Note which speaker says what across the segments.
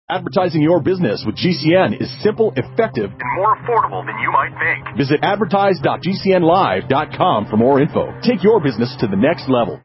Speaker 1: Advertising your business with GCN is simple, effective, and more affordable than you might think. Visit advertise.gcnlive.com for more info. Take your business to the next level.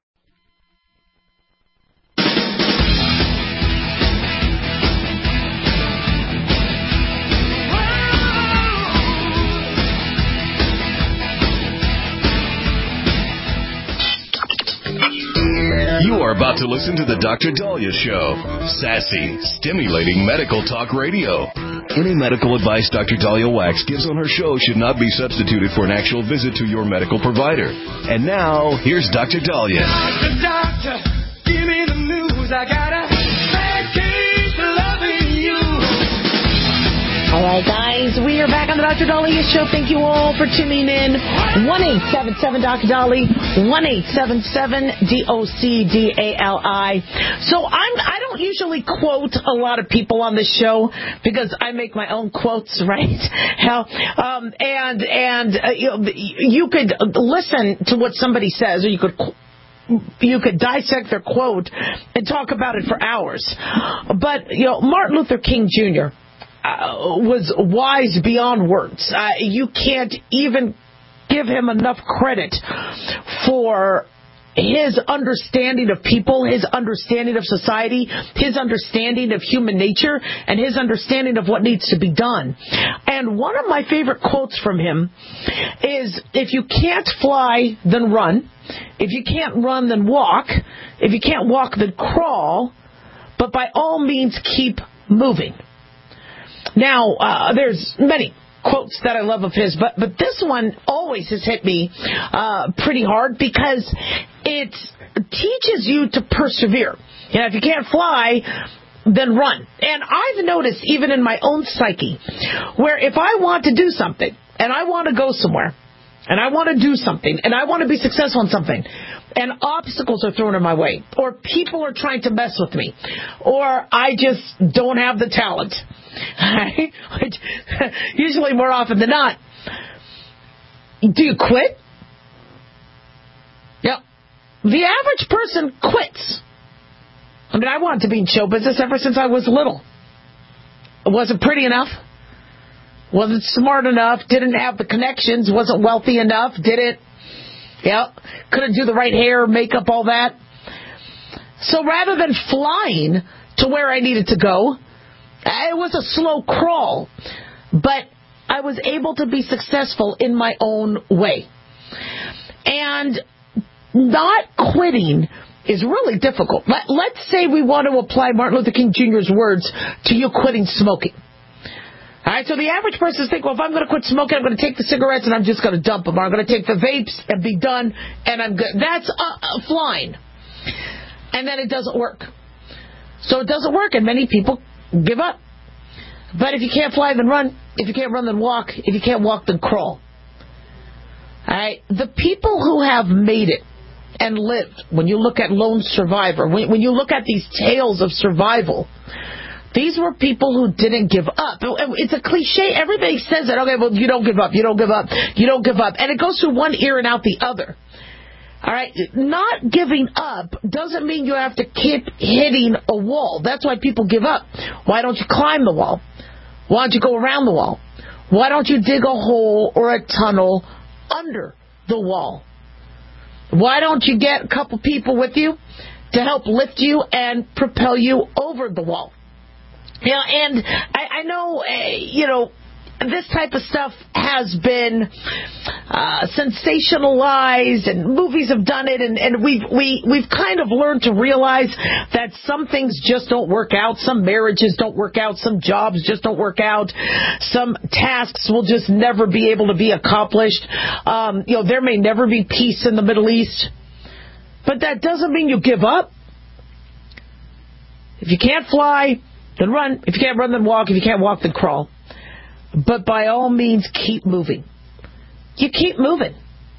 Speaker 2: You are about to listen to The Dr. Daliah Show. Sassy, stimulating medical talk radio. Any medical advice Dr. Daliah Wax gives on her show should not be substituted for an actual visit to your medical provider. And now, here's Dr. Daliah.
Speaker 3: Doctor, give me the news. I got a bad case of loving you.
Speaker 4: All right, guys, we are back on the Dr. Daliah Show. Thank you all for tuning in. 1-877-Dr. Dali, 1-877-DOCDALI. So I don't usually quote a lot of people on this show because I make my own quotes, right? You could listen to what somebody says, or you could dissect their quote and talk about it for hours. But, Martin Luther King Jr., was wise beyond words. You can't even give him enough credit for his understanding of people, his understanding of society, his understanding of human nature, and his understanding of what needs to be done. And one of my favorite quotes from him is, if you can't fly, then run. If you can't run, then walk. If you can't walk, then crawl. But by all means, keep moving. Now, there's many quotes that I love of his, but this one always has hit me pretty hard because it teaches you to persevere. If you can't fly, then run. And I've noticed, even in my own psyche, where if I want to do something, and I want to go somewhere, and I want to do something, and I want to be successful in something, and obstacles are thrown in my way, or people are trying to mess with me, or I just don't have the talent, right? Which, usually more often than not, do you quit? Yep. The average person quits. I mean, I wanted to be in show business ever since I was little. It wasn't pretty enough. Wasn't smart enough. Didn't have the connections. Wasn't wealthy enough. Couldn't do the right hair, makeup, all that. So rather than flying to where I needed to go, it was a slow crawl. But I was able to be successful in my own way. And not quitting is really difficult. Let's say we want to apply Martin Luther King Jr.'s words to you quitting smoking. All right, so the average person thinks, well, if I'm going to quit smoking, I'm going to take the cigarettes and I'm just going to dump them. Or I'm going to take the vapes and be done and I'm good. That's flying. And then it doesn't work. So it doesn't work and many people give up. But if you can't fly, then run. If you can't run, then walk. If you can't walk, then crawl. All right, the people who have made it and lived, when you look at Lone Survivor, when you look at these tales of survival, these were people who didn't give up. It's a cliche. Everybody says that. Okay, well, you don't give up. You don't give up. You don't give up. And it goes through one ear and out the other. All right? Not giving up doesn't mean you have to keep hitting a wall. That's why people give up. Why don't you climb the wall? Why don't you go around the wall? Why don't you dig a hole or a tunnel under the wall? Why don't you get a couple people with you to help lift you and propel you over the wall? And I know, this type of stuff has been sensationalized, and movies have done it, and we've kind of learned to realize that some things just don't work out, some marriages don't work out, some jobs just don't work out, some tasks will just never be able to be accomplished. There may never be peace in the Middle East, but that doesn't mean you give up. If you can't fly, then run. If you can't run, then walk. If you can't walk, then crawl. But by all means, keep moving. You keep moving.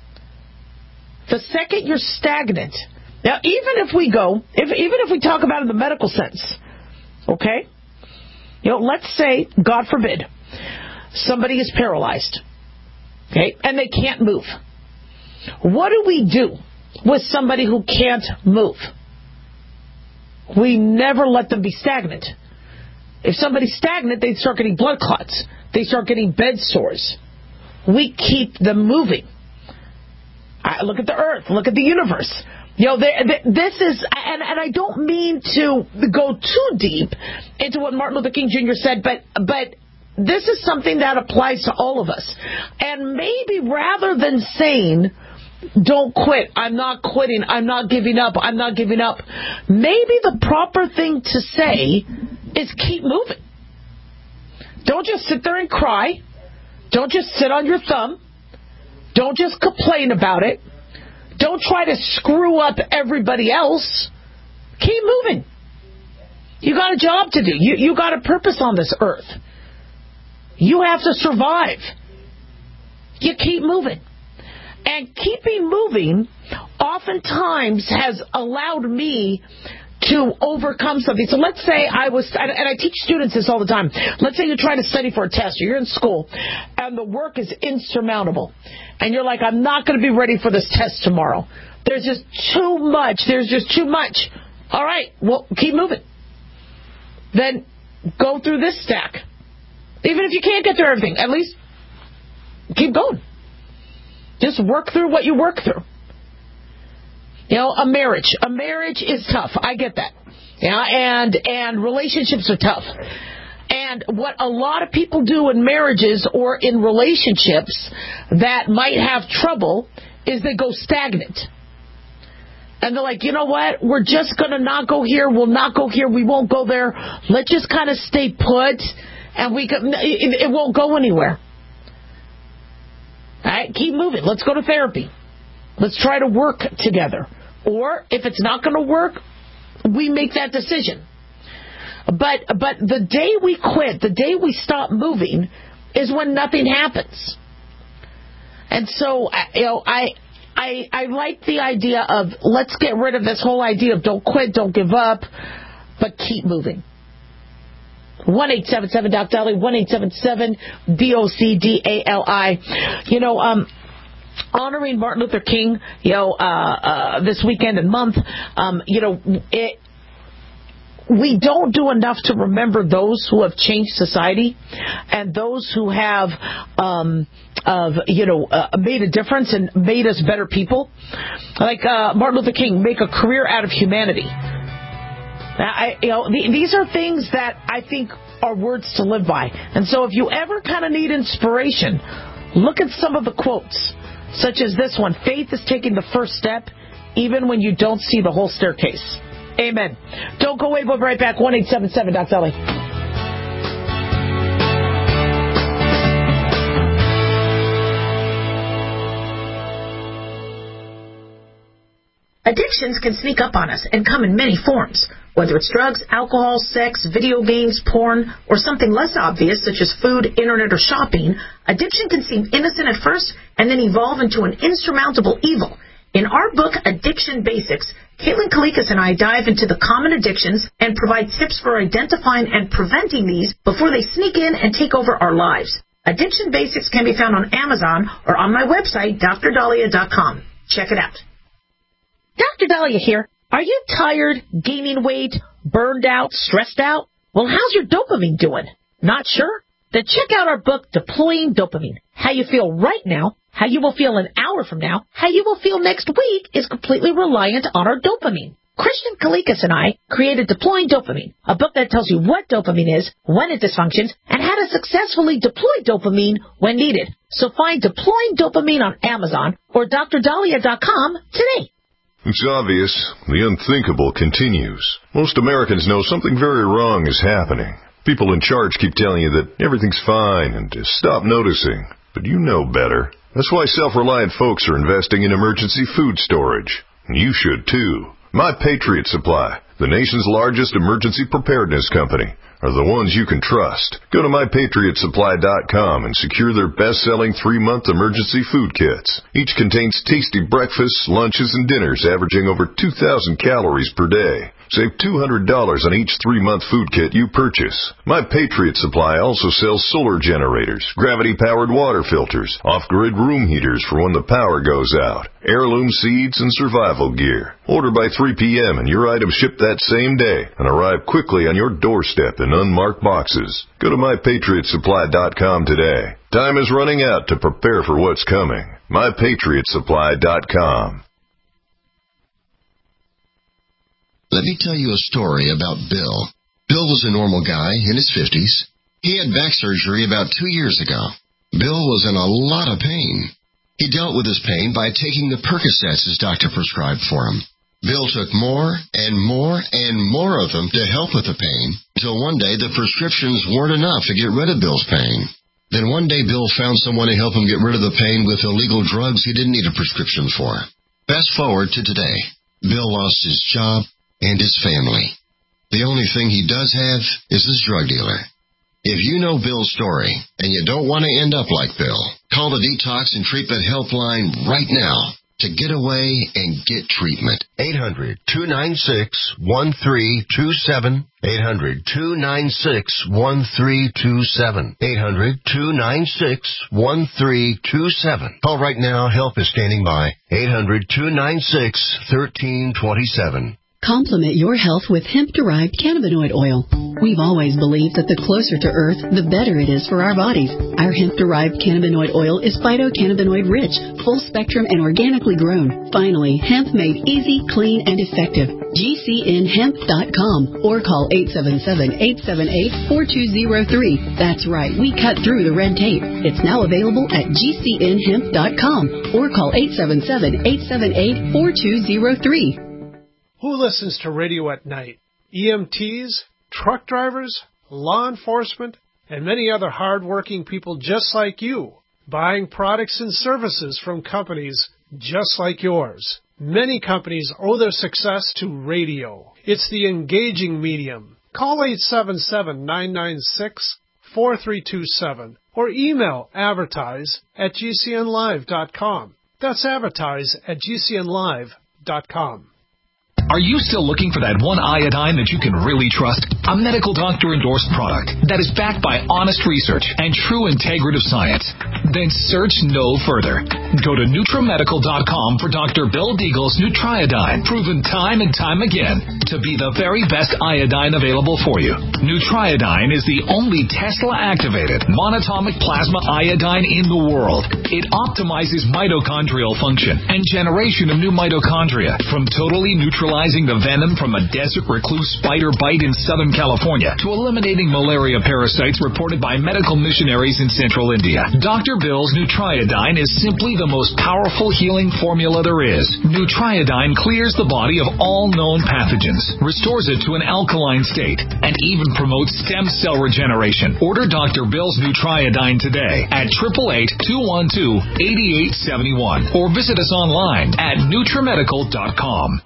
Speaker 4: The second you're stagnant, now even if we talk about it in the medical sense, okay? Let's say, God forbid, somebody is paralyzed, okay, and they can't move. What do we do with somebody who can't move? We never let them be stagnant. If somebody's stagnant, they start getting blood clots. They start getting bed sores. We keep them moving. Look at the earth. Look at the universe. This is, and I don't mean to go too deep into what Martin Luther King Jr. said, but this is something that applies to all of us. And maybe rather than saying, don't quit, I'm not quitting, I'm not giving up, I'm not giving up, maybe the proper thing to say is keep moving. Don't just sit there and cry. Don't just sit on your thumb. Don't just complain about it. Don't try to screw up everybody else. Keep moving. You got a job to do. You got a purpose on this earth. You have to survive. You keep moving. And keeping moving oftentimes has allowed me to overcome something. So let's say and I teach students this all the time. Let's say you're trying to study for a test or you're in school and the work is insurmountable. And you're like, I'm not going to be ready for this test tomorrow. There's just too much. All right, well, keep moving. Then go through this stack. Even if you can't get through everything, at least keep going. Just work through what you work through. A marriage is tough. I get that. And relationships are tough. And what a lot of people do in marriages or in relationships that might have trouble is they go stagnant. And they're like, you know what? We're just going to not go here. We'll not go here. We won't go there. Let's just kind of stay put. And it won't go anywhere. All right, keep moving. Let's go to therapy. Let's try to work together. Or if it's not going to work, we make that decision. But the day we quit, the day we stop moving, is when nothing happens. And so, I like the idea of let's get rid of this whole idea of don't quit, don't give up, but keep moving. 1-877-DOC-DALY, 1-877-DOC-DALI. Honoring Martin Luther King, this weekend and month, we don't do enough to remember those who have changed society and those who have, made a difference and made us better people. Like Martin Luther King, make a career out of humanity. These are things that I think are words to live by. And so if you ever kind of need inspiration, look at some of the quotes, such as this one: faith is taking the first step, even when you don't see the whole staircase. Amen. Don't go away. We'll be right back. 1-877-DOC-DALY.
Speaker 5: Addictions can sneak up on us and come in many forms. Whether it's drugs, alcohol, sex, video games, porn, or something less obvious such as food, internet, or shopping, addiction can seem innocent at first and then evolve into an insurmountable evil. In our book, Addiction Basics, Caitlin Kalikas and I dive into the common addictions and provide tips for identifying and preventing these before they sneak in and take over our lives. Addiction Basics can be found on Amazon or on my website, DrDalia.com. Check it out. Dr. Dahlia here. Are you tired, gaining weight, burned out, stressed out? Well, how's your dopamine doing? Not sure? Then check out our book, Deploying Dopamine. How you feel right now, how you will feel an hour from now, how you will feel next week is completely reliant on our dopamine. Christian Kalikas and I created Deploying Dopamine, a book that tells you what dopamine is, when it dysfunctions, and how to successfully deploy dopamine when needed. So find Deploying Dopamine on Amazon or DrDalia.com today.
Speaker 6: It's obvious. The unthinkable continues. Most Americans know something very wrong is happening. People in charge keep telling you that everything's fine and to stop noticing. But you know better. That's why self-reliant folks are investing in emergency food storage. And you should too. My Patriot Supply, the nation's largest emergency preparedness company, are the ones you can trust. Go to MyPatriotSupply.com and secure their best-selling 3-month emergency food kits. Each contains tasty breakfasts, lunches, and dinners averaging over 2,000 calories per day. Save $200 on each 3-month food kit you purchase. My Patriot Supply also sells solar generators, gravity-powered water filters, off-grid room heaters for when the power goes out, heirloom seeds, and survival gear. Order by 3 p.m. and your items ship that same day and arrive quickly on your doorstep in unmarked boxes. Go to MyPatriotSupply.com today. Time is running out to prepare for what's coming. MyPatriotSupply.com.
Speaker 7: Let me tell you a story about Bill. Bill was a normal guy in his 50s. He had back surgery about 2 years ago. Bill was in a lot of pain. He dealt with his pain by taking the Percocets his doctor prescribed for him. Bill took more and more and more of them to help with the pain, until one day the prescriptions weren't enough to get rid of Bill's pain. Then one day Bill found someone to help him get rid of the pain with illegal drugs he didn't need a prescription for. Fast forward to today. Bill lost his job and his family. The only thing he does have is his drug dealer. If you know Bill's story and you don't want to end up like Bill, call the Detox and Treatment Helpline right now to get away and get treatment. 800-296-1327. 800-296-1327. 800-296-1327. Call right now. Help is standing by. 800-296-1327.
Speaker 8: Complement your health with hemp-derived cannabinoid oil. We've always believed that the closer to Earth, the better it is for our bodies. Our hemp-derived cannabinoid oil is phytocannabinoid-rich, full-spectrum, and organically grown. Finally, hemp made easy, clean, and effective. GCNhemp.com or call 877-878-4203. That's right, we cut through the red tape. It's now available at GCNhemp.com or call 877-878-4203.
Speaker 9: Who listens to radio at night? EMTs, truck drivers, law enforcement, and many other hard-working people just like you, buying products and services from companies just like yours. Many companies owe their success to radio. It's the engaging medium. Call 877-996-4327 or email advertise@gcnlive.com. That's advertise@gcnlive.com.
Speaker 10: Are you still looking for that one iodine that you can really trust? A medical doctor-endorsed product that is backed by honest research and true integrative science? Then search no further. Go to NutriMedical.com for Dr. Bill Deagle's Nutriodine, proven time and time again to be the very best iodine available for you. Nutriodine is the only Tesla-activated monatomic plasma iodine in the world. It optimizes mitochondrial function and generation of new mitochondria from totally neutralizing the venom from a desert recluse spider bite in Southern California to eliminating malaria parasites reported by medical missionaries in central India. Dr. Bill's Nutriodine is simply the most powerful healing formula there is. Nutriodine clears the body of all known pathogens, restores it to an alkaline state, and even promotes stem cell regeneration. Order Dr. Bill's Nutriodine today at 888-212-8871 or visit us online at NutriMedical.com.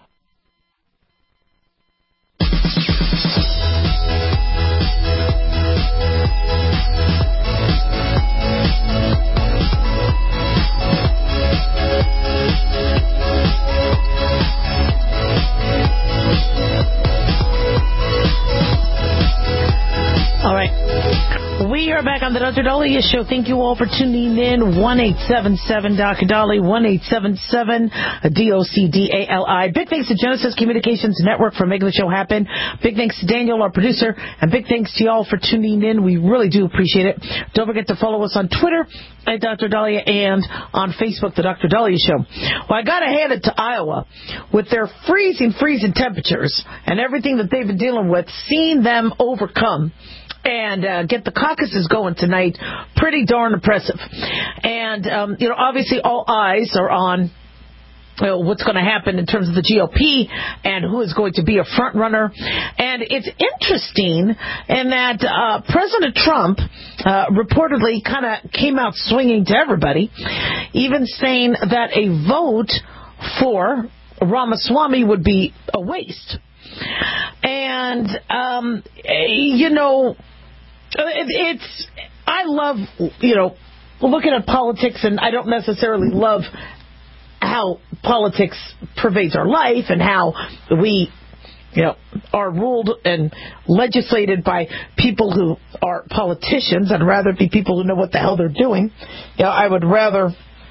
Speaker 4: All right. We are back on the Dr. Dahlia Show. Thank you all for tuning in. 1-877 Dr. Dahlia, 1-877-DOCDALI. Big thanks to Genesis Communications Network for making the show happen. Big thanks to Daniel, our producer, and big thanks to y'all for tuning in. We really do appreciate it. Don't forget to follow us on Twitter at Dr. Dahlia and on Facebook, The Dr. Dahlia Show. Well, I got to hand it to Iowa with their freezing temperatures and everything that they've been dealing with, seeing them overcome and get the caucuses going tonight. Pretty darn impressive. And, obviously all eyes are on what's going to happen in terms of the GOP and who is going to be a front runner. And it's interesting in that President Trump reportedly kind of came out swinging to everybody, even saying that a vote for Ramaswamy would be a waste. And, I love, looking at politics, and I don't necessarily love how politics pervades our life and how we are ruled and legislated by people who are politicians. I'd rather be people who know what the hell they're doing. I would rather,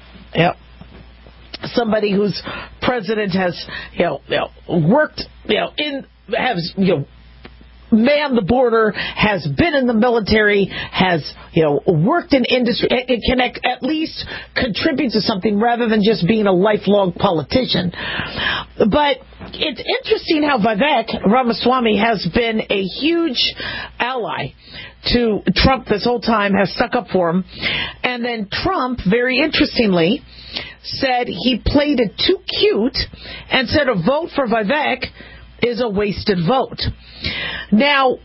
Speaker 4: somebody whose president has, worked, has, manned the border, has been in the military, has, worked in industry, and can at least contribute to something rather than just being a lifelong politician. But it's interesting how Vivek Ramaswamy has been a huge ally to Trump this whole time, has stuck up for him. And then Trump, very interestingly, said he played it too cute and said a vote for Vivek is a wasted vote. Now,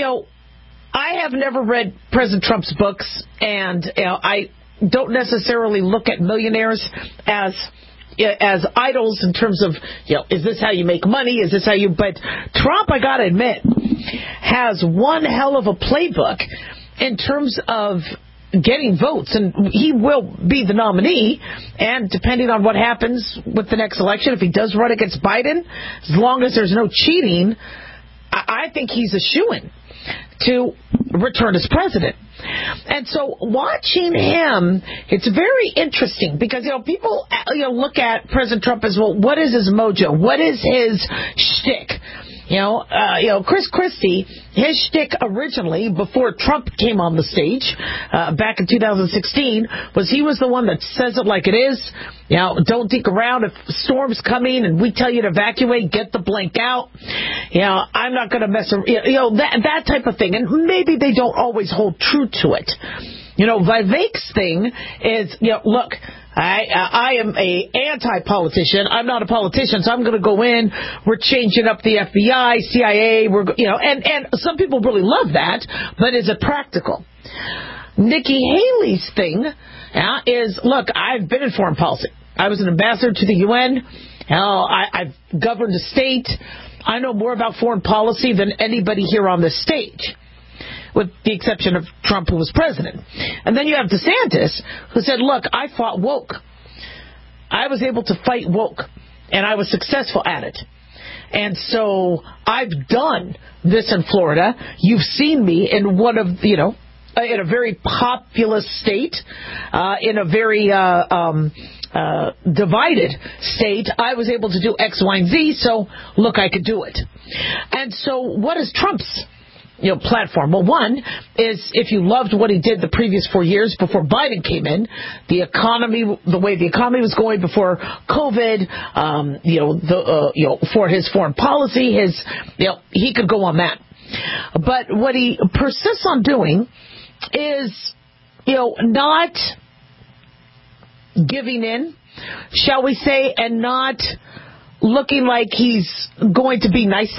Speaker 4: I have never read President Trump's books, and I don't necessarily look at millionaires as idols in terms of, is this how you make money? Is this how you... But Trump, I got to admit, has one hell of a playbook in terms of getting votes, and he will be the nominee, and depending on what happens with the next election, if he does run against Biden, as long as there's no cheating, I think he's a shoo-in to return as president. And so watching him, it's very interesting because, people look at President Trump as, well, what is his mojo? What is his shtick? Chris Christie, his shtick originally, before Trump came on the stage back in 2016, was he was the one that says it like it is. Don't dick around. If storm's coming and we tell you to evacuate, get the blank out. I'm not going to mess around. That type of thing. And maybe they don't always hold true to it. Vivek's thing is, look, I am a anti-politician. I'm not a politician, so I'm going to go in. We're changing up the FBI, CIA. And some people really love that, but is it practical? Nikki Haley's thing is, look, I've been in foreign policy. I was an ambassador to the UN. I've governed a state. I know more about foreign policy than anybody here on this stage, with the exception of Trump, who was president. And then you have DeSantis, who said, look, I fought woke. I was able to fight woke, and I was successful at it. And so I've done this in Florida. You've seen me in one of, in a very populous state, in a very divided state. I was able to do X, Y, and Z, so look, I could do it. And so what is Trump's platform? Well, one is, if you loved what he did the previous 4 years before Biden came in, the economy, the way the economy was going before COVID, for his foreign policy, he could go on that. But what he persists on doing is, not giving in, shall we say, and not looking like he's going to be nice.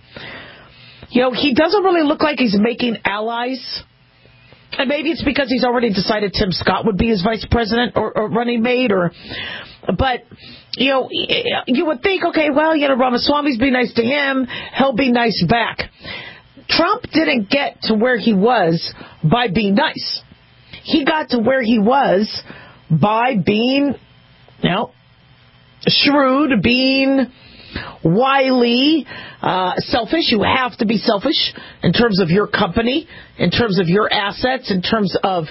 Speaker 4: He doesn't really look like he's making allies. And maybe it's because he's already decided Tim Scott would be his vice president or running mate. But, you would think, okay, well, Ramaswamy's be nice to him. He'll be nice back. Trump didn't get to where he was by being nice. He got to where he was by being, shrewd, being wily, selfish. You have to be selfish in terms of your company, in terms of your assets, in terms of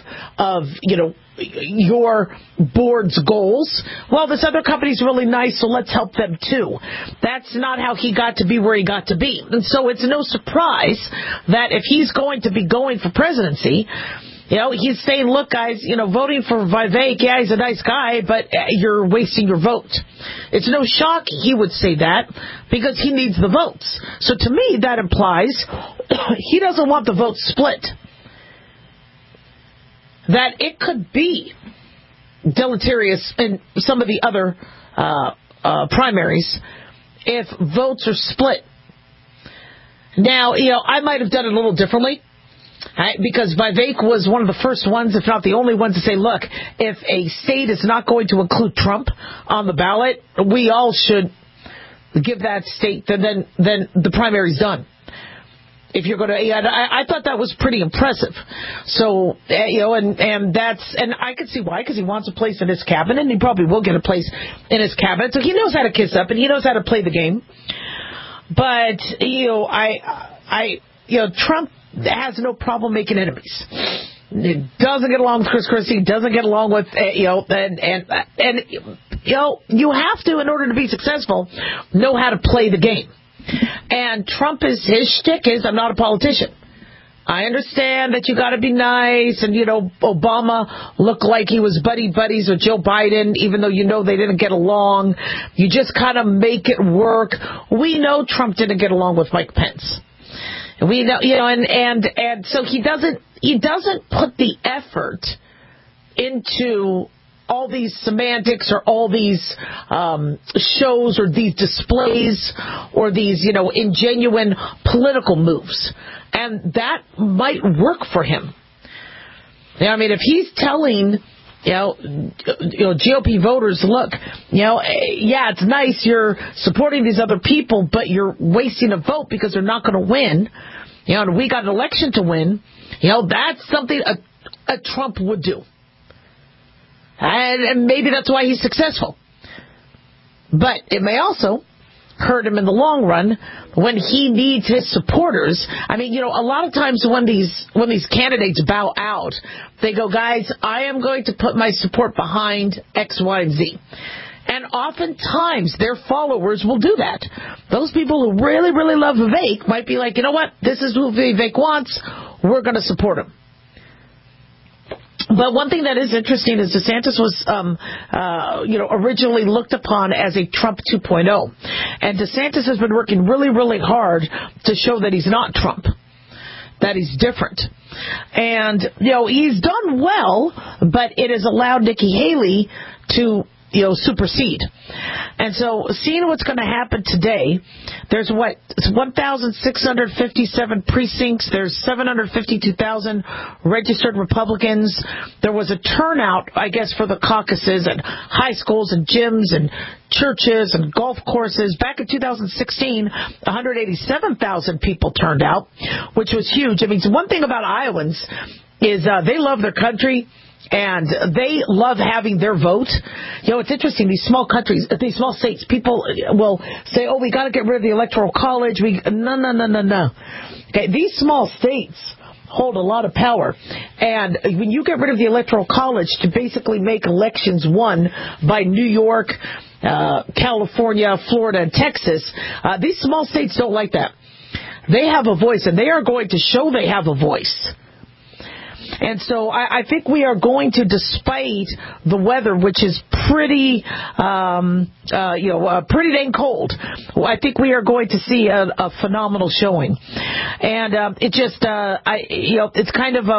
Speaker 4: your board's goals. Well, this other company's really nice, so let's help them too. That's not how he got to be where he got to be. And so it's no surprise that if he's going to be going for presidency, he's saying, look, guys, voting for Vivek, yeah, he's a nice guy, but you're wasting your vote. It's no shock he would say that because he needs the votes. So to me, that implies he doesn't want the vote split. That it could be deleterious in some of the other primaries if votes are split. Now, I might have done it a little differently. Because Vivek was one of the first ones, if not the only one, to say, look, if a state is not going to include Trump on the ballot, we all should give that state, then the primary's done. If you're going to, I thought that was pretty impressive. So, and I could see why, because he wants a place in his cabinet, and he probably will get a place in his cabinet. So he knows how to kiss up, and he knows how to play the game. But, Trump has no problem making enemies. He doesn't get along with Chris Christie, doesn't get along with, you have to, in order to be successful, know how to play the game. And Trump his shtick is, I'm not a politician. I understand that you got to be nice, and, Obama looked like he was buddies with Joe Biden, even though they didn't get along. You just kind of make it work. We know Trump didn't get along with Mike Pence. We know, and so he doesn't put the effort into all these semantics or all these shows or these displays or these, ingenuine political moves. And that might work for him. If he's telling, GOP voters, look, it's nice you're supporting these other people, but you're wasting a vote because they're not going to win. And we got an election to win. That's something a Trump would do. And maybe that's why he's successful. But it may also hurt him in the long run when he needs his supporters. A lot of times when these candidates bow out, they go, guys, I am going to put my support behind X, Y, and Z. And oftentimes their followers will do that. Those people who really, really love Vivek might be like, you know what, this is who Vivek wants, we're going to support him. But one thing that is interesting is DeSantis was, originally looked upon as a Trump 2.0. And DeSantis has been working really, really hard to show that he's not Trump, that he's different. And, he's done well, but it has allowed Nikki Haley to supersede. And so seeing what's going to happen today, there's 1,657 precincts. There's 752,000 registered Republicans. There was a turnout, I guess, for the caucuses at high schools and gyms and churches and golf courses. Back in 2016, 187,000 people turned out, which was huge. One thing about Iowans is they love their country. And they love having their vote. It's interesting, these small states, people will say, oh, we got to get rid of the Electoral College. No. Okay, these small states hold a lot of power. And when you get rid of the Electoral College to basically make elections won by New York, California, Florida, and Texas, these small states don't like that. They have a voice, and they are going to show they have a voice. And so I think we are going to, despite the weather, which is pretty dang cold, I think we are going to see a phenomenal showing. And it's kind of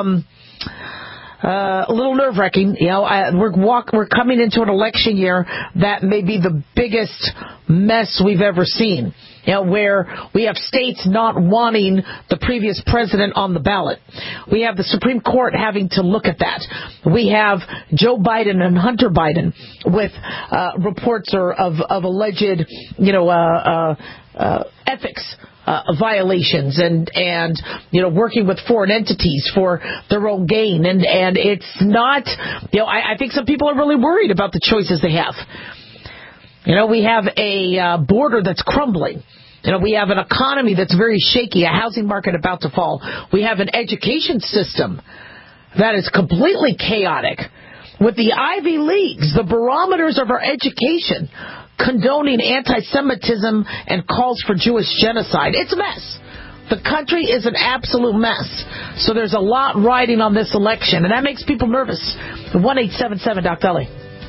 Speaker 4: a little nerve-wracking. We're coming into an election year that may be the biggest mess we've ever seen. Where we have states not wanting the previous president on the ballot. We have the Supreme Court having to look at that. We have Joe Biden and Hunter Biden with reports of alleged, ethics violations and working with foreign entities for their own gain. And it's not, I think some people are really worried about the choices they have. We have a border that's crumbling. We have an economy that's very shaky, a housing market about to fall. We have an education system that is completely chaotic. With the Ivy Leagues, the barometers of our education, condoning anti-Semitism and calls for Jewish genocide. It's a mess. The country is an absolute mess. So there's a lot riding on this election, and that makes people nervous. 1-877-DOC-BELLY.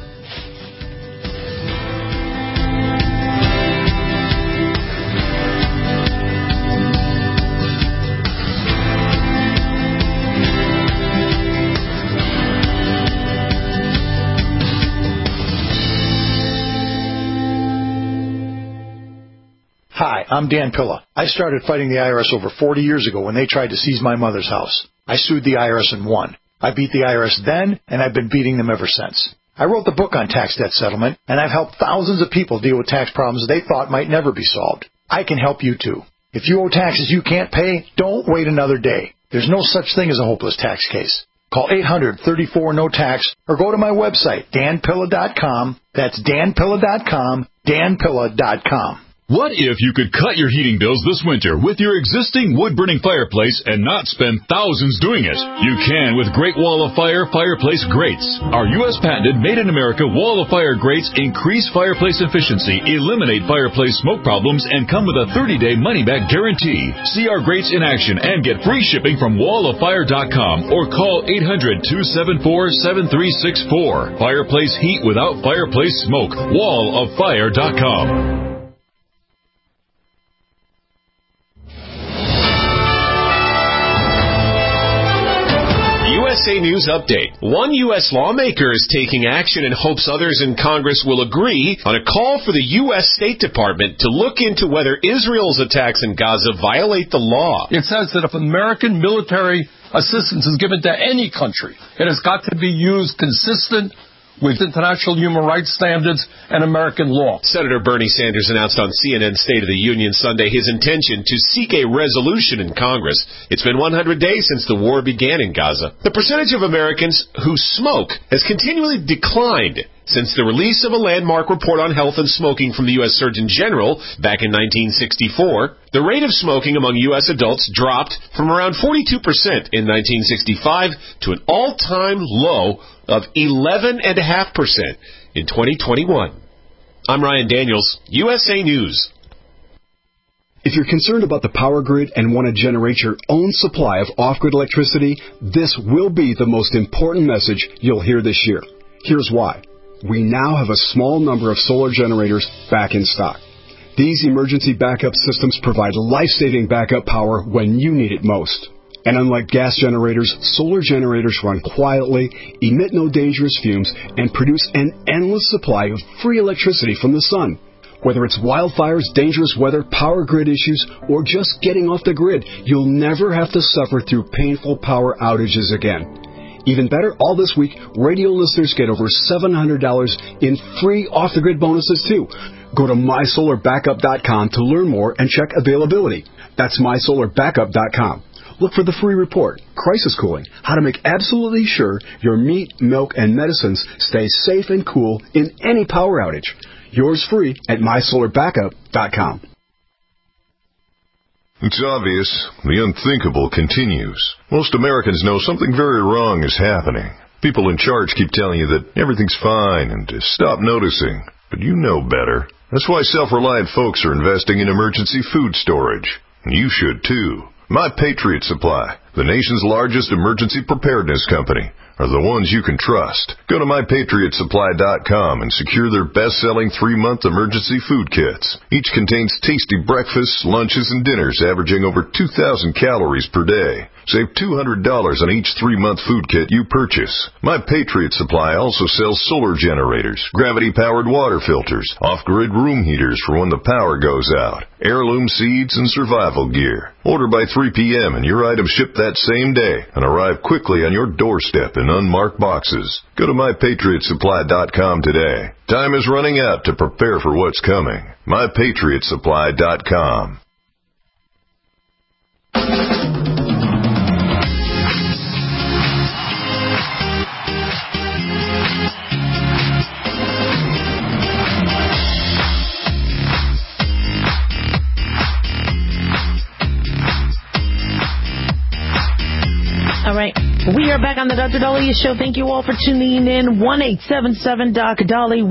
Speaker 11: Hi, I'm Dan Pilla. I started fighting the IRS over 40 years ago when they tried to seize my mother's house. I sued the IRS and won. I beat the IRS then, and I've been beating them ever since. I wrote the book on tax debt settlement, and I've helped thousands of people deal with tax problems they thought might never be solved. I can help you too. If you owe taxes you can't pay, don't wait another day. There's no such thing as a hopeless tax case. Call 800-34-NO-TAX or go to my website, danpilla.com. That's danpilla.com, danpilla.com.
Speaker 12: What if you could cut your heating bills this winter with your existing wood-burning fireplace and not spend thousands doing it? You can with Great Wall of Fire fireplace grates. Our U.S. patented made-in-America Wall of Fire grates increase fireplace efficiency, eliminate fireplace smoke problems, and come with a 30-day money-back guarantee. See our grates in action and get free shipping from walloffire.com or call 800-274-7364. Fireplace heat without fireplace smoke. walloffire.com.
Speaker 13: USA News Update. One U.S. lawmaker is taking action and hopes others in Congress will agree on a call for the U.S. State Department to look into whether Israel's attacks in Gaza violate the law.
Speaker 14: It says that if American military assistance is given to any country, it has got to be used consistent with international human rights standards and American law.
Speaker 13: Senator Bernie Sanders announced on CNN State of the Union Sunday his intention to seek a resolution in Congress. It's been 100 days since the war began in Gaza. The percentage of Americans who smoke has continually declined since the release of a landmark report on health and smoking from the U.S. Surgeon General back in 1964. The rate of smoking among U.S. adults dropped from around 42% in 1965 to an all-time low of 11.5% in 2021. I'm Ryan Daniels, USA News.
Speaker 15: If you're concerned about the power grid and want to generate your own supply of off-grid electricity, this will be the most important message you'll hear this year. Here's why. We now have a small number of solar generators back in stock. These emergency backup systems provide life-saving backup power when you need it most. And unlike gas generators, solar generators run quietly, emit no dangerous fumes, and produce an endless supply of free electricity from the sun. Whether it's wildfires, dangerous weather, power grid issues, or just getting off the grid, you'll never have to suffer through painful power outages again. Even better, all this week, radio listeners get over $700 in free off-the-grid bonuses, too. Go to mysolarbackup.com to learn more and check availability. That's mysolarbackup.com. Look for the free report, Crisis Cooling, how to make absolutely sure your meat, milk, and medicines stay safe and cool in any power outage. Yours free at mysolarbackup.com.
Speaker 6: It's obvious. The unthinkable continues. Most Americans know something very wrong is happening. People in charge keep telling you that everything's fine and to stop noticing. But you know better. That's why self-reliant folks are investing in emergency food storage. And you should too. My Patriot Supply, the nation's largest emergency preparedness company, are the ones you can trust. Go to mypatriotsupply.com and secure their best-selling 3-month emergency food kits. Each contains tasty breakfasts, lunches, and dinners averaging over 2,000 calories per day. Save $200 on each 3-month food kit you purchase. My Patriot Supply also sells solar generators, gravity-powered water filters, off-grid room heaters for when the power goes out, heirloom seeds, and survival gear. Order by 3 p.m. and your items ship that same day and arrive quickly on your doorstep in unmarked boxes. Go to mypatriotsupply.com today. Time is running out to prepare for what's coming. mypatriotsupply.com.
Speaker 4: All right. We are back on the Dr. Daliah Show. Thank you all for tuning in. 1-877-DOC-DALI,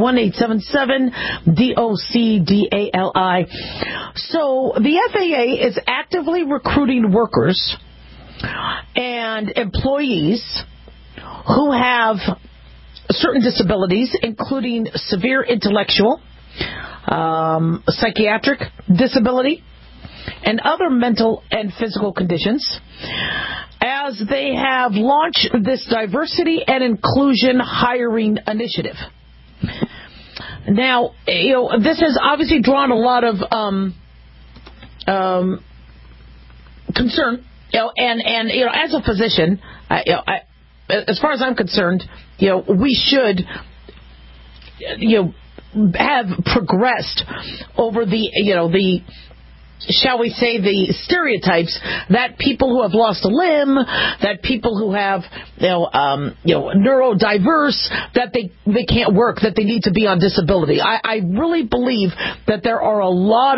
Speaker 4: 1-877-DOC-DALI. So the FAA is actively recruiting workers and employees who have certain disabilities, including severe intellectual, psychiatric disability, and other mental and physical conditions, as they have launched this diversity and inclusion hiring initiative. Now, this has obviously drawn a lot of concern. And as a physician, as far as I'm concerned, we should, have progressed over the shall we say, the stereotypes that people who have lost a limb, that people who have, neurodiverse, that they can't work, that they need to be on disability. I really believe that there are a lot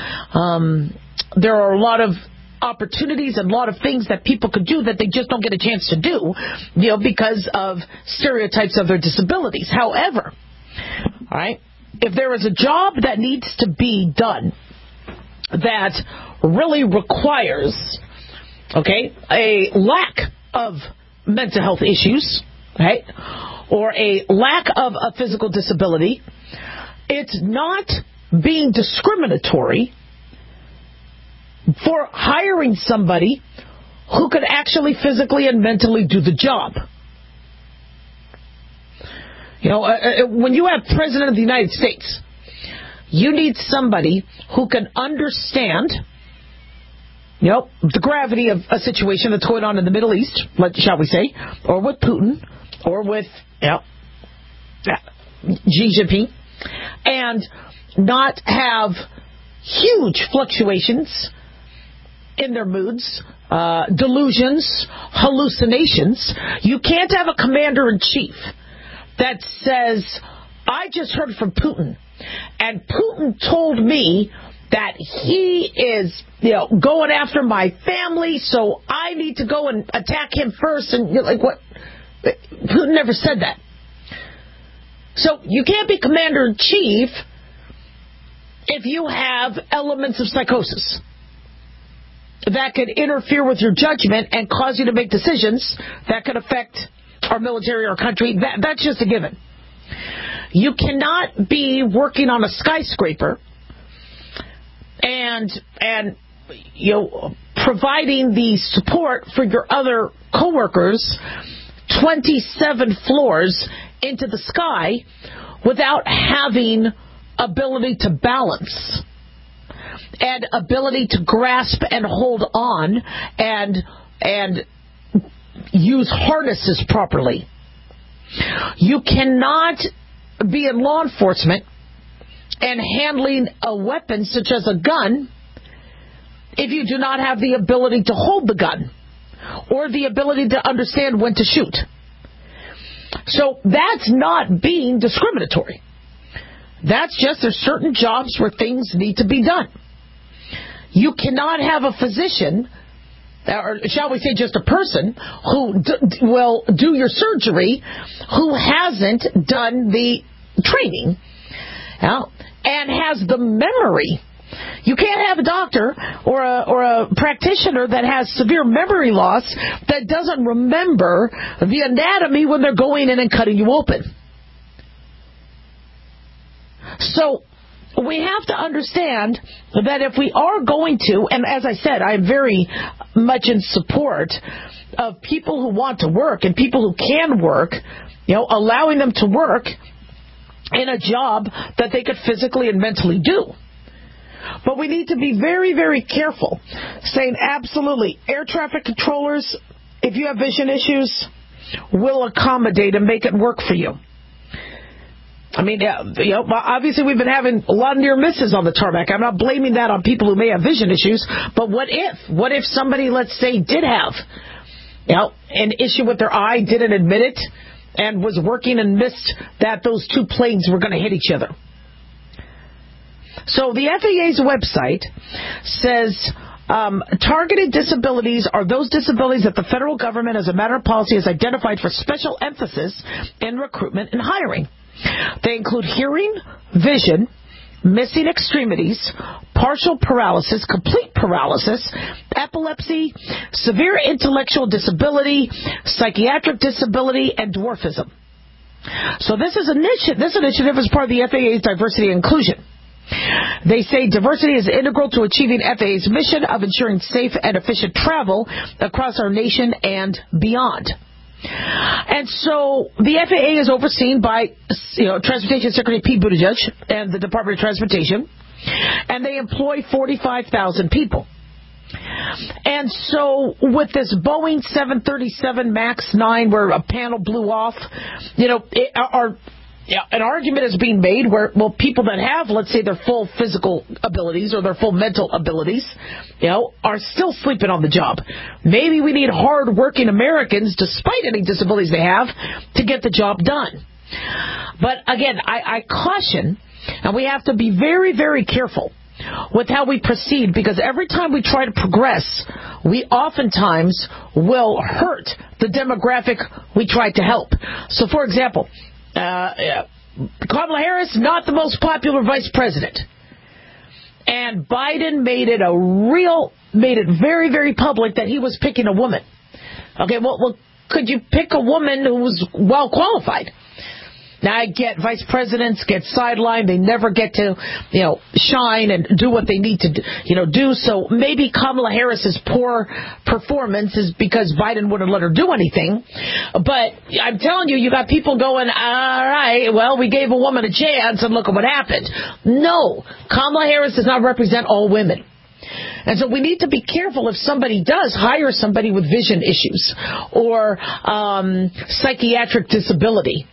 Speaker 4: of opportunities and a lot of things that people could do that they just don't get a chance to do, because of stereotypes of their disabilities. However, all right, if there is a job that needs to be done that really requires, a lack of mental health issues, right, or a lack of a physical disability, it's not being discriminatory for hiring somebody who could actually physically and mentally do the job. When you have President of the United States, you need somebody who can understand, the gravity of a situation that's going on in the Middle East, shall we say, or with Putin, or with Xi Jinping, and not have huge fluctuations in their moods, delusions, hallucinations. You can't have a commander-in-chief that says, I just heard from Putin, and Putin told me that he is, going after my family, so I need to go and attack him first. And you're like, what? Putin never said that. So you can't be commander-in-chief if you have elements of psychosis that could interfere with your judgment and cause you to make decisions that could affect our military or country. That's just a given. You cannot be working on a skyscraper and providing the support for your other coworkers 27 floors into the sky without having ability to balance and ability to grasp and hold on and use harnesses properly. You cannot be in law enforcement and handling a weapon such as a gun if you do not have the ability to hold the gun or the ability to understand when to shoot. So that's not being discriminatory. That's just there's certain jobs where things need to be done. You cannot have a physician, or shall we say just a person, who will do your surgery who hasn't done the training and has the memory. You can't have a doctor or a practitioner that has severe memory loss that doesn't remember the anatomy when they're going in and cutting you open. So we have to understand that if we are going to, and as I said, I am very much in support of people who want to work and people who can work, allowing them to work in a job that they could physically and mentally do. But we need to be very, very careful saying absolutely, air traffic controllers, if you have vision issues, will accommodate and make it work for you. I mean, obviously we've been having a lot of near misses on the tarmac. I'm not blaming that on people who may have vision issues, but what if somebody, let's say, did have an issue with their eye, didn't admit it, and was working and missed that those two planes were going to hit each other? So the FAA's website says targeted disabilities are those disabilities that the federal government, as a matter of policy, has identified for special emphasis in recruitment and hiring. They include hearing, vision, missing extremities, partial paralysis, complete paralysis, epilepsy, severe intellectual disability, psychiatric disability, and dwarfism. So this initiative is part of the FAA's diversity and inclusion. They say diversity is integral to achieving FAA's mission of ensuring safe and efficient travel across our nation and beyond. And so the FAA is overseen by Transportation Secretary Pete Buttigieg and the Department of Transportation, and they employ 45,000 people. And so with this Boeing 737 MAX 9 where a panel blew off, an argument is being made where, people that have, let's say, their full physical abilities or their full mental abilities, are still sleeping on the job. Maybe we need hard-working Americans, despite any disabilities they have, to get the job done. But again, I caution, and we have to be very, very careful with how we proceed, because every time we try to progress, we oftentimes will hurt the demographic we try to help. So, for example, Kamala Harris, not the most popular vice president. And Biden made it very, very public that he was picking a woman. Okay, well, could you pick a woman who was well qualified? Now, I get vice presidents get sidelined. They never get to, shine and do what they need to, do. So maybe Kamala Harris's poor performance is because Biden wouldn't let her do anything. But I'm telling you, you got people going, all right, well, we gave a woman a chance and look at what happened. No, Kamala Harris does not represent all women. And so we need to be careful if somebody does hire somebody with vision issues or psychiatric disability.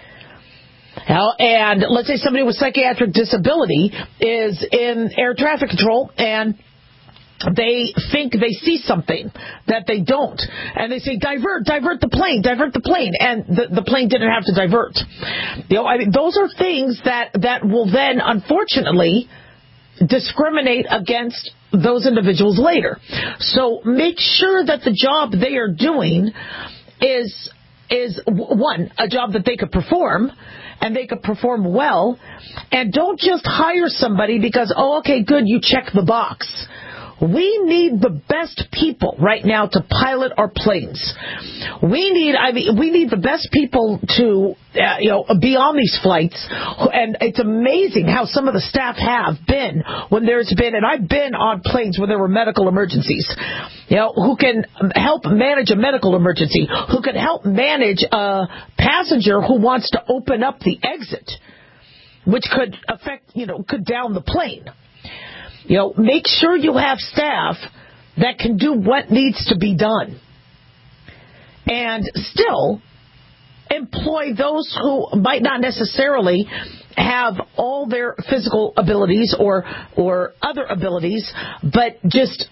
Speaker 4: And let's say somebody with psychiatric disability is in air traffic control and they think they see something that they don't. And they say, divert the plane. And the plane didn't have to divert. Those are things that will then, unfortunately, discriminate against those individuals later. So make sure that the job they are doing is one, a job that they could perform, and they could perform well, and don't just hire somebody because, okay, good, you check the box. We need the best people right now to pilot our planes. We need the best people to, be on these flights. And it's amazing how some of the staff have been when there's been, and I've been on planes where there were medical emergencies, who can help manage a medical emergency, who can help manage a passenger who wants to open up the exit, which could affect, could down the plane. Make sure you have staff that can do what needs to be done. And still employ those who might not necessarily have all their physical abilities or other abilities, but just,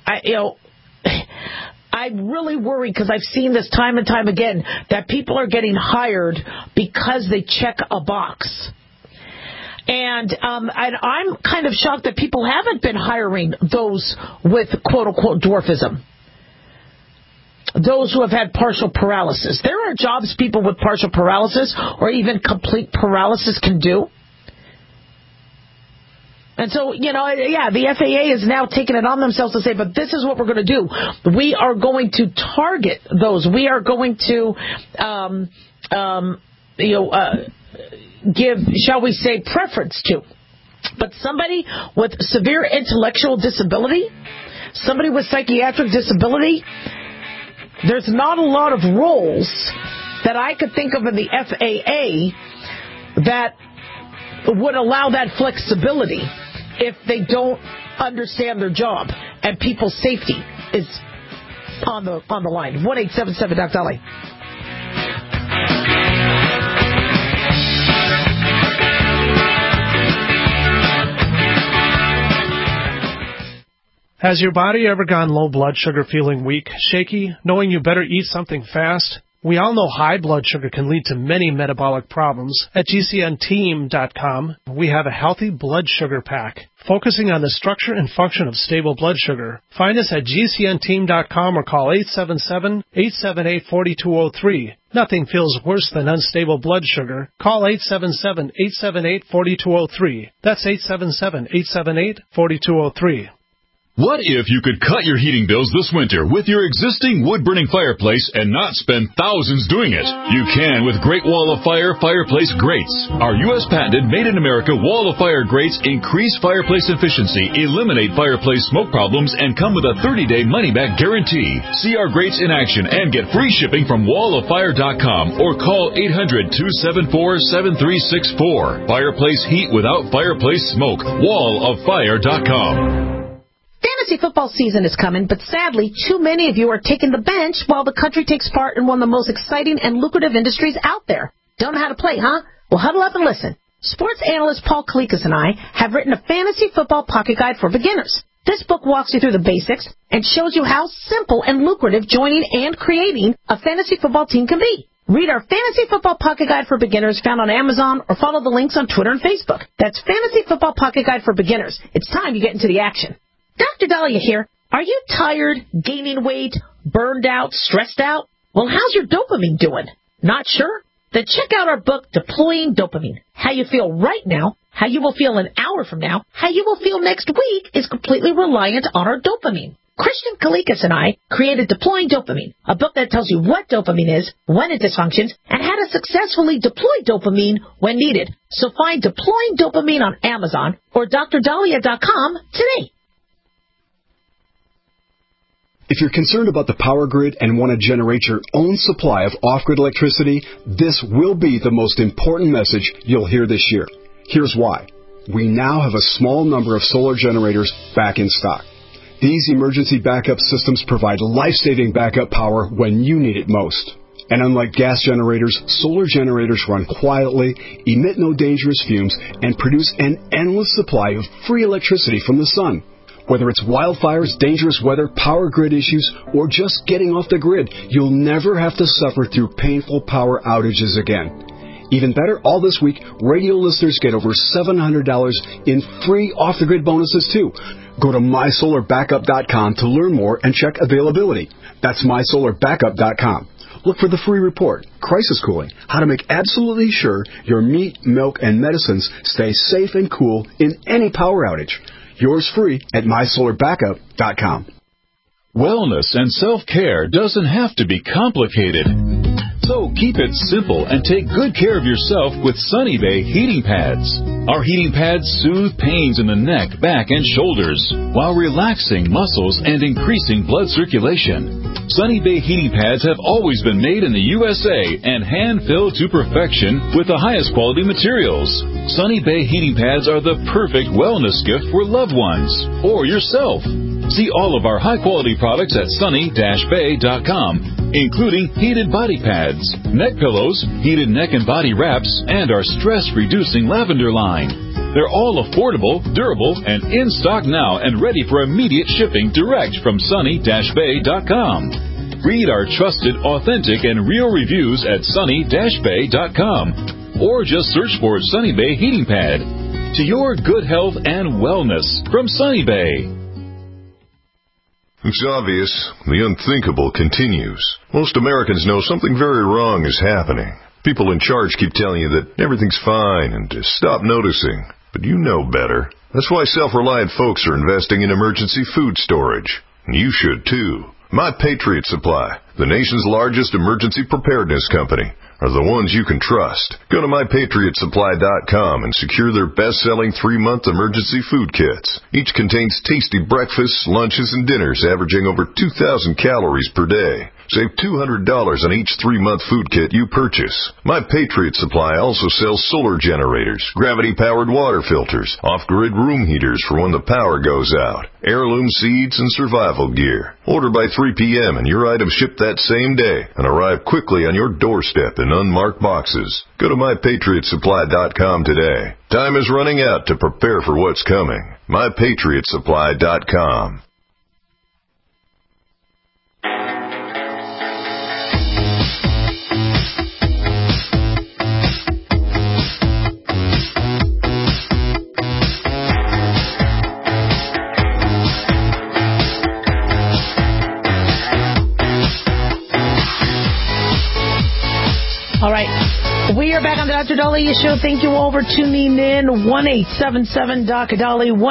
Speaker 4: I really worry because I've seen this time and time again that people are getting hired because they check a box. And I'm kind of shocked that people haven't been hiring those with quote-unquote dwarfism, those who have had partial paralysis. There are jobs people with partial paralysis or even complete paralysis can do. And so, the FAA is now taking it on themselves to say, but this is what we're going to do. We are going to target those. We are going to, give, shall we say, preference to. But somebody with severe intellectual disability, somebody with psychiatric disability, there's not a lot of roles that I could think of in the FAA that would allow that flexibility if they don't understand their job and people's safety is on the line. 1-877 Doc Dolly.
Speaker 9: Has your body ever gone low blood sugar, feeling weak, shaky, knowing you better eat something fast? We all know high blood sugar can lead to many metabolic problems. At GCNteam.com, we have a healthy blood sugar pack, focusing on the structure and function of stable blood sugar. Find us at GCNteam.com or call 877-878-4203. Nothing feels worse than unstable blood sugar. Call 877-878-4203. That's 877-878-4203.
Speaker 12: What if you could cut your heating bills this winter with your existing wood-burning fireplace and not spend thousands doing it? You can with Great Wall of Fire fireplace grates. Our U.S. patented made-in-America Wall of Fire grates increase fireplace efficiency, eliminate fireplace smoke problems, and come with a 30-day money-back guarantee. See our grates in action and get free shipping from walloffire.com or call 800-274-7364. Fireplace heat without fireplace smoke. walloffire.com.
Speaker 5: Fantasy football season is coming, but sadly, too many of you are taking the bench while the country takes part in one of the most exciting and lucrative industries out there. Don't know how to play, huh? Well, huddle up and listen. Sports analyst Paul Kalikas and I have written a fantasy football pocket guide for beginners. This book walks you through the basics and shows you how simple and lucrative joining and creating a fantasy football team can be. Read our Fantasy Football Pocket Guide for Beginners found on Amazon or follow the links on Twitter and Facebook. That's Fantasy Football Pocket Guide for Beginners. It's time you get into the action. Dr. Dahlia here. Are you tired, gaining weight, burned out, stressed out? Well, how's your dopamine doing? Not sure? Then check out our book, Deploying Dopamine. How you feel right now, how you will feel an hour from now, how you will feel next week is completely reliant on our dopamine. Christian Kalikas and I created Deploying Dopamine, a book that tells you what dopamine is, when it dysfunctions, and how to successfully deploy dopamine when needed. So find Deploying Dopamine on Amazon or drdahlia.com today.
Speaker 15: If you're concerned about the power grid and want to generate your own supply of off-grid electricity, this will be the most important message you'll hear this year. Here's why. We now have a small number of solar generators back in stock. These emergency backup systems provide life-saving backup power when you need it most. And unlike gas generators, solar generators run quietly, emit no dangerous fumes, and produce an endless supply of free electricity from the sun. Whether it's wildfires, dangerous weather, power grid issues, or just getting off the grid, you'll never have to suffer through painful power outages again. Even better, all this week, radio listeners get over $700 in free off-the-grid bonuses, too. Go to mysolarbackup.com to learn more and check availability. That's mysolarbackup.com. Look for the free report, Crisis Cooling, how to make absolutely sure your meat, milk, and medicines stay safe and cool in any power outage. Yours free at mysolarbackup.com.
Speaker 12: Wellness and self-care doesn't have to be complicated. So keep it simple and take good care of yourself with Sunny Bay heating pads. Our heating pads soothe pains in the neck, back, and shoulders while relaxing muscles and increasing blood circulation. Sunny Bay heating pads have always been made in the USA and hand-filled to perfection with the highest quality materials. Sunny Bay heating pads are the perfect wellness gift for loved ones or yourself. See all of our high-quality products at sunny-bay.com, including heated body pads, neck pillows, heated neck and body wraps, and our stress-reducing lavender line. They're all affordable, durable, and in stock now and ready for immediate shipping direct from sunny-bay.com. Read our trusted, authentic, and real reviews at sunny-bay.com, or just search for Sunny Bay Heating Pad. To your good health and wellness from Sunny Bay.
Speaker 6: It's obvious. The unthinkable continues. Most Americans know something very wrong is happening. People in charge keep telling you that everything's fine and to stop noticing. But you know better. That's why self-reliant folks are investing in emergency food storage. And you should too. My Patriot Supply, the nation's largest emergency preparedness company, are the ones you can trust. Go to mypatriotsupply.com and secure their best-selling 3-month emergency food kits. Each contains tasty breakfasts, lunches, and dinners averaging over 2,000 calories per day. Save $200 on each 3-month food kit you purchase. My Patriot Supply also sells solar generators, gravity-powered water filters, off-grid room heaters for when the power goes out, heirloom seeds, and survival gear. Order by 3 p.m. and your items ship that same day and arrive quickly on your doorstep in unmarked boxes. Go to mypatriotsupply.com today. Time is running out to prepare for what's coming. mypatriotsupply.com.
Speaker 4: All right. We are back on the Dr. Dahlia Show. Thank you all for tuning in. 1-877-Dr.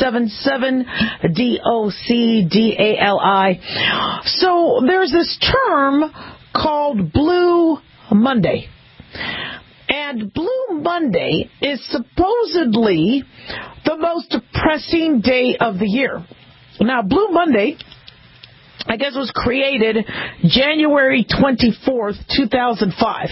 Speaker 4: 1-877-DOCDALI. So there's this term called Blue Monday. And Blue Monday is supposedly the most depressing day of the year. Now, Blue Monday, I guess, was created January 24th, 2005.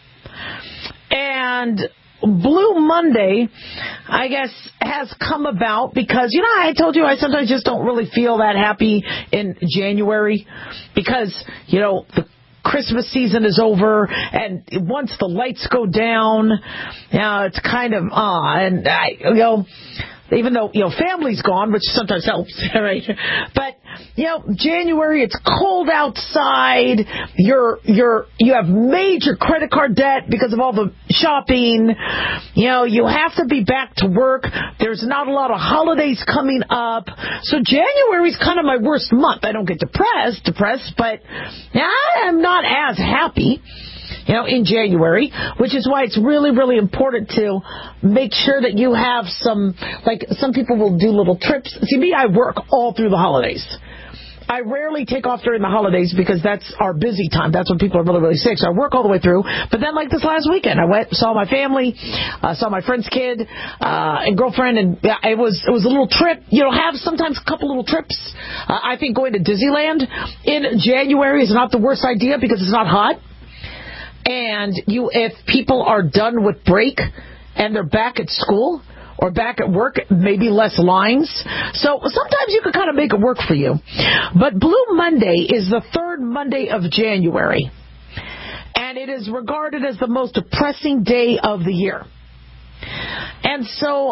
Speaker 4: And Blue Monday, I guess, has come about because, I told you I sometimes just don't really feel that happy in January because, the Christmas season is over, and once the lights go down, it's kind of and even though family's gone, which sometimes helps, right? But January, it's cold outside. You have major credit card debt because of all the shopping. You have to be back to work. There's not a lot of holidays coming up, so January's kind of my worst month. I don't get depressed, but I am not as happy in January, which is why it's really, really important to make sure that you have some people will do little trips. See, me, I work all through the holidays. I rarely take off during the holidays because that's our busy time. That's when people are really, really sick. So I work all the way through. But then, like this last weekend, I went, saw my family, saw my friend's kid and girlfriend, and it was a little trip. Have sometimes a couple little trips. I think going to Disneyland in January is not the worst idea because it's not hot. And if people are done with break and they're back at school or back at work, maybe less lines. So sometimes you can kind of make it work for you. But Blue Monday is the third Monday of January. And it is regarded as the most depressing day of the year. And so,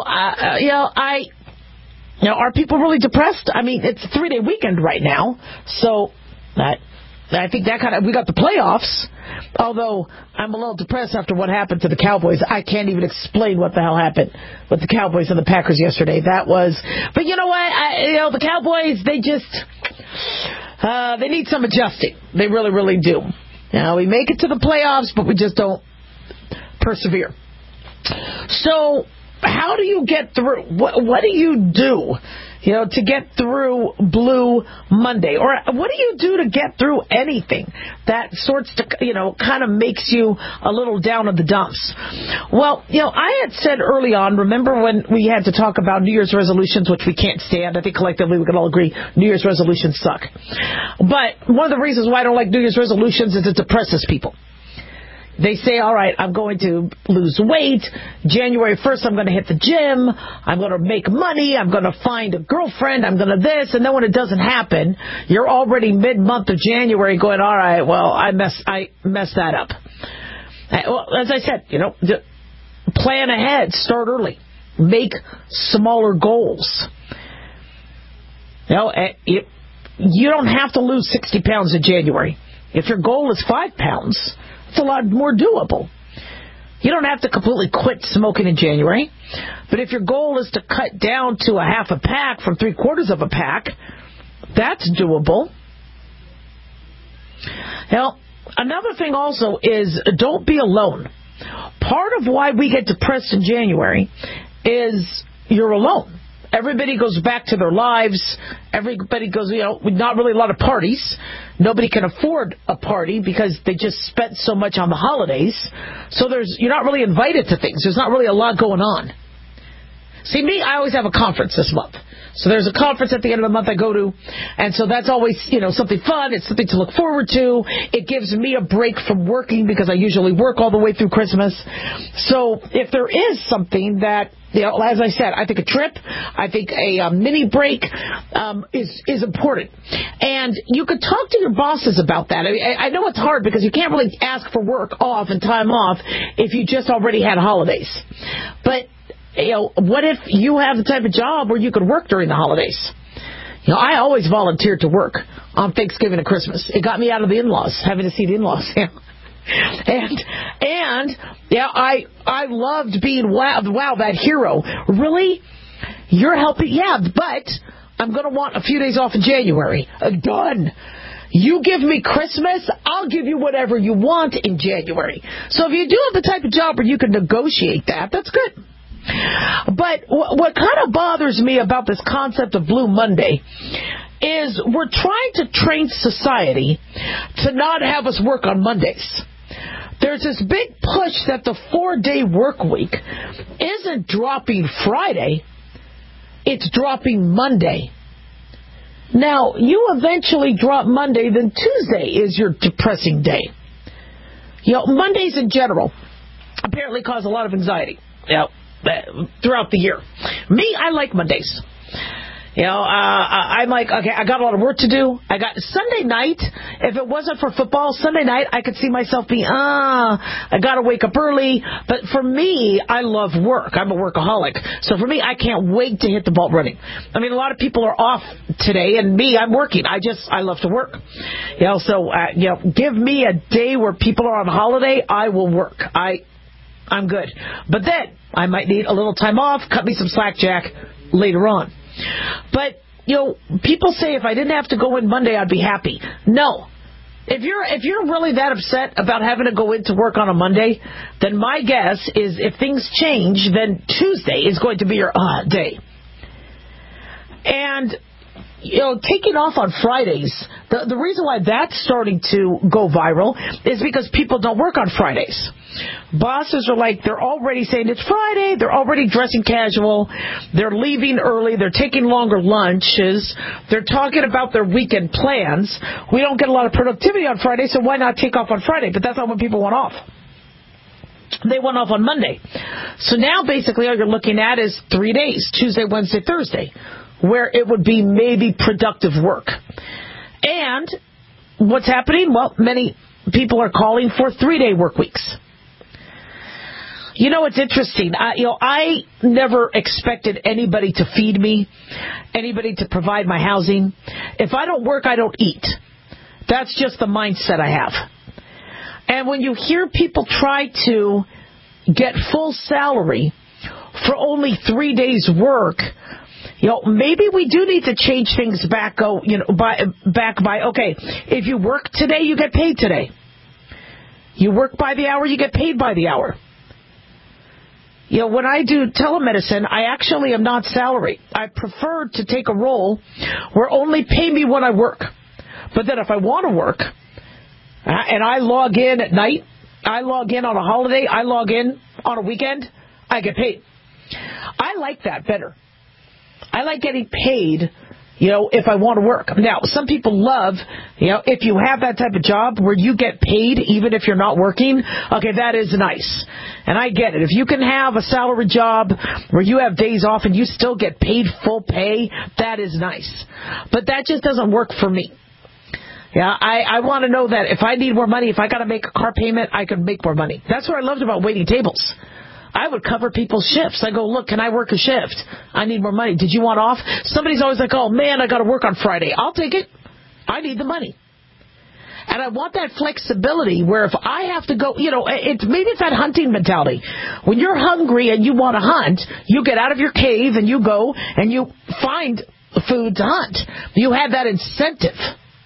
Speaker 4: are people really depressed? I mean, it's a 3-day weekend right now. So I think we got the playoffs, although I'm a little depressed after what happened to the Cowboys. I can't even explain what the hell happened with the Cowboys and the Packers yesterday. But you know what? The Cowboys, they need some adjusting. They really, really do. We make it to the playoffs, but we just don't persevere. So how do you get through? What do you do? To get through Blue Monday? Or what do you do to get through anything that kind of makes you a little down in the dumps? Well, I had said early on, remember when we had to talk about New Year's resolutions, which we can't stand. I think collectively we can all agree New Year's resolutions suck. But one of the reasons why I don't like New Year's resolutions is it depresses people. They say, all right, I'm going to lose weight. January 1st, I'm going to hit the gym. I'm going to make money. I'm going to find a girlfriend. I'm going to this. And then when it doesn't happen, you're already mid-month of January going, all right, well, I messed that up. Well, as I said, plan ahead. Start early. Make smaller goals. You don't have to lose 60 pounds in January. If your goal is 5 pounds, it's a lot more doable. You don't have to completely quit smoking in January. But if your goal is to cut down to a half a pack from 3/4 of a pack, that's doable. Now, another thing also is don't be alone. Part of why we get depressed in January is you're alone. Everybody goes back to their lives. Everybody goes, not really a lot of parties. Nobody can afford a party because they just spent so much on the holidays. So you're not really invited to things. There's not really a lot going on. See, me, I always have a conference this month. So there's a conference at the end of the month I go to, and so that's always, something fun. It's something to look forward to. It gives me a break from working because I usually work all the way through Christmas. So if there is something that, as I said, I think a trip, I think a mini break is important. And you could talk to your bosses about that. I know it's hard because you can't really ask for work off and time off if you just already had holidays. But what if you have the type of job where you could work during the holidays? I always volunteered to work on Thanksgiving and Christmas. It got me out of the in-laws, having to see the in-laws. I loved being that hero. Really? You're helping? Yeah, but I'm going to want a few days off in January. Done. You give me Christmas, I'll give you whatever you want in January. So if you do have the type of job where you can negotiate that, that's good. But what kind of bothers me about this concept of Blue Monday is we're trying to train society to not have us work on Mondays. There's this big push that the 4-day work week isn't dropping Friday, it's dropping Monday. Now, you eventually drop Monday, then Tuesday is your depressing day. Mondays in general apparently cause a lot of anxiety. Throughout the year. Me, I like Mondays. I'm like, okay, I got a lot of work to do. I got Sunday night. If it wasn't for football, Sunday night, I could see myself being, I got to wake up early. But for me, I love work. I'm a workaholic. So for me, I can't wait to hit the ball running. I mean, a lot of people are off today, and me, I'm working. I love to work. So give me a day where people are on holiday, I will work. I'm good. But then I might need a little time off, cut me some slack, Jack, later on. But, people say if I didn't have to go in Monday, I'd be happy. No. If you're really that upset about having to go into work on a Monday, then my guess is if things change, then Tuesday is going to be your day. And, taking off on Fridays, the reason why that's starting to go viral is because people don't work on Fridays. Bosses are they're already saying it's Friday, they're already dressing casual, they're leaving early, they're taking longer lunches, they're talking about their weekend plans. We don't get a lot of productivity on Friday, so why not take off on Friday? But that's not when people want off. They went off on Monday. So now basically all you're looking at is 3 days, Tuesday, Wednesday, Thursday, where it would be maybe productive work. And what's happening? Well, many people are calling for 3-day work weeks. It's interesting. I never expected anybody to feed me, anybody to provide my housing. If I don't work, I don't eat. That's just the mindset I have. And when you hear people try to get full salary for only 3 days' work, maybe we do need to change things back. Okay, if you work today, you get paid today. You work by the hour, you get paid by the hour. When I do telemedicine, I actually am not salaried. I prefer to take a role where only pay me when I work. But then if I want to work, and I log in at night, I log in on a holiday, I log in on a weekend, I get paid. I like that better. I like getting paid, if I want to work. Now, some people love, if you have that type of job where you get paid even if you're not working, okay, that is nice. And I get it. If you can have a salary job where you have days off and you still get paid full pay, that is nice. But that just doesn't work for me. I want to know that if I need more money, if I got to make a car payment, I can make more money. That's what I loved about waiting tables. I would cover people's shifts. I go, look, can I work a shift? I need more money. Did you want off? Somebody's always like, oh, man, I got to work on Friday. I'll take it. I need the money. And I want that flexibility where if I have to go, maybe it's that hunting mentality. When you're hungry and you want to hunt, you get out of your cave and you go and you find food to hunt. You have that incentive.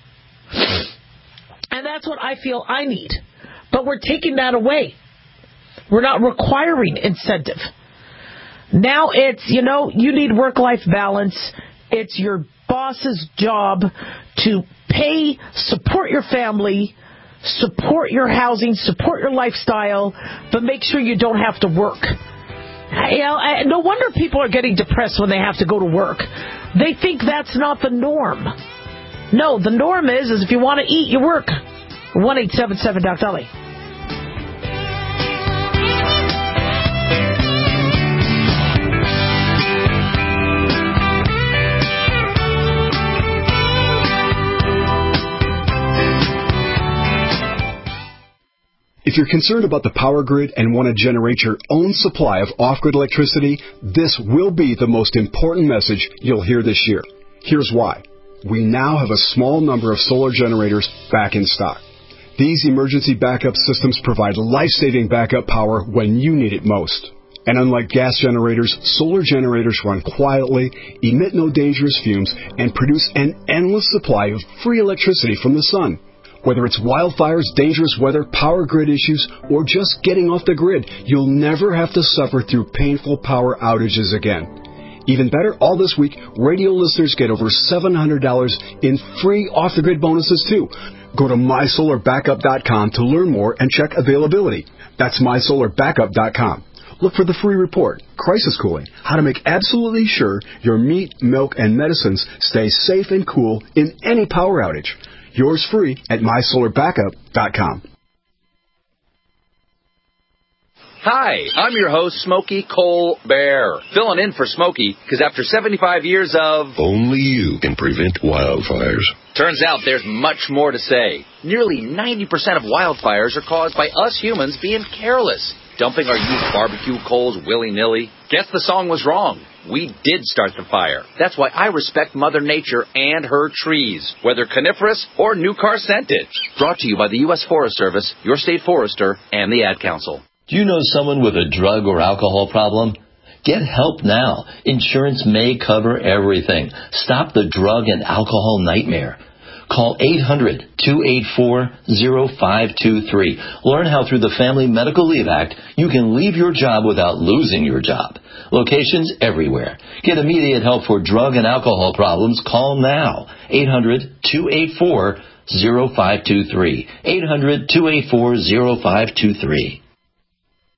Speaker 4: And that's what I feel I need. But we're taking that away. We're not requiring incentive. Now it's, you need work-life balance. It's your boss's job to pay, support your family, support your housing, support your lifestyle, but make sure you don't have to work. No wonder people are getting depressed when they have to go to work. They think that's not the norm. No, the norm is if you want to eat, you work. 1-877-DOC-DOLLY.
Speaker 15: If you're concerned about the power grid and want to generate your own supply of off-grid electricity, this will be the most important message you'll hear this year. Here's why. We now have a small number of solar generators back in stock. These emergency backup systems provide life-saving backup power when you need it most. And unlike gas generators, solar generators run quietly, emit no dangerous fumes, and produce an endless supply of free electricity from the sun. Whether it's wildfires, dangerous weather, power grid issues, or just getting off the grid, you'll never have to suffer through painful power outages again. Even better, all this week, radio listeners get over $700 in free off-the-grid bonuses, too. Go to MySolarBackup.com to learn more and check availability. That's MySolarBackup.com. Look for the free report, Crisis Cooling, how to make absolutely sure your meat, milk, and medicines stay safe and cool in any power outage. Yours free at MySolarBackup.com.
Speaker 16: Hi, I'm your host, Smokey Colbert, filling in for Smokey, because after 75 years of...
Speaker 2: Only you can prevent wildfires.
Speaker 16: Turns out there's much more to say. Nearly 90% of wildfires are caused by us humans being careless, dumping our used barbecue coals willy-nilly. Guess the song was wrong. We did start the fire. That's why I respect Mother Nature and her trees, whether coniferous or new car scented. Brought to you by the U.S. Forest Service, your state forester, and the Ad Council.
Speaker 17: Do you know someone with a drug or alcohol problem? Get help now. Insurance may cover everything. Stop the drug and alcohol nightmare. Call 800-284-0523. Learn how through the Family Medical Leave Act you can leave your job without losing your job. Locations everywhere. Get immediate help for drug and alcohol problems. Call now. 800-284-0523. 800-284-0523.